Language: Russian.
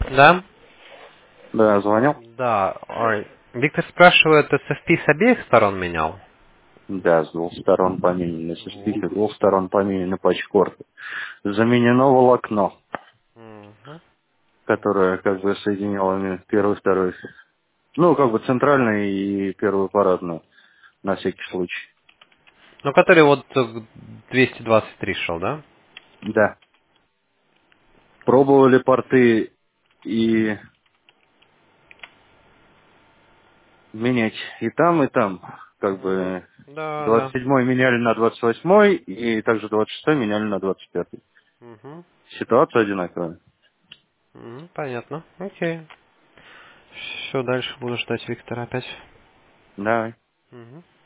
Да? Да, звонил? Да. Ой. Виктор спрашивает, SFP с обеих сторон менял? Да, с двух сторон поменены SSP, с двух сторон поменены патчкорты. Заменено волокно, Мгм. которое как бы соединяло первый, второй, ну, как бы центральный и первую парадную, на всякий случай. Ну, который вот 223 шел, да? Да. Пробовали порты и менять и там, как Мгм. бы Да, да. 27-й меняли на 28-й и также 26-й меняли на 25-й. Мгм. Ситуация одинаковая. Мгм. Понятно. Окей. Все, дальше буду ждать Виктора опять. Да. Мгм.